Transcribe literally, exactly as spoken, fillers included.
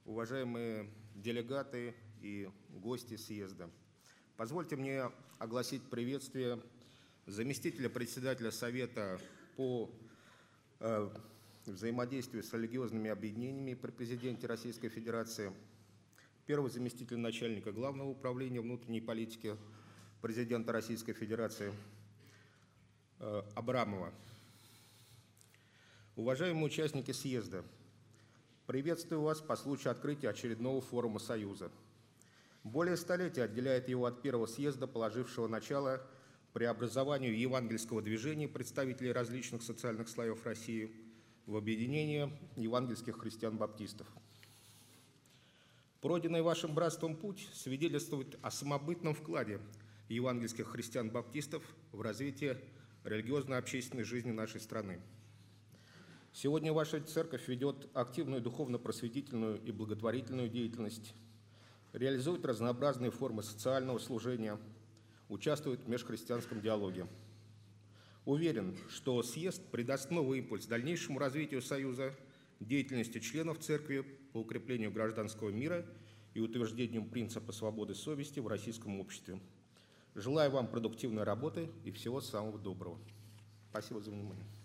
уважаемые делегаты и гости съезда, позвольте мне огласить приветствие заместителя председателя Совета по э, взаимодействию с религиозными объединениями при президенте Российской Федерации, первого заместителя начальника Главного управления внутренней политики президента Российской Федерации э, Абрамова. Уважаемые участники съезда, приветствую вас по случаю открытия очередного форума Союза. Более столетия отделяет его от первого съезда, положившего начало преобразованию евангельского движения представителей различных социальных слоев России в объединение евангельских христиан-баптистов. Пройденный вашим братством путь свидетельствует о самобытном вкладе евангельских христиан-баптистов в развитие религиозно-общественной жизни нашей страны. Сегодня ваша церковь ведет активную духовно-просветительную и благотворительную деятельность, реализует разнообразные формы социального служения, участвует в межхристианском диалоге. Уверен, что съезд придаст новый импульс дальнейшему развитию Союза, деятельности членов церкви по укреплению гражданского мира и утверждению принципа свободы совести в российском обществе. Желаю вам продуктивной работы и всего самого доброго. Спасибо за внимание.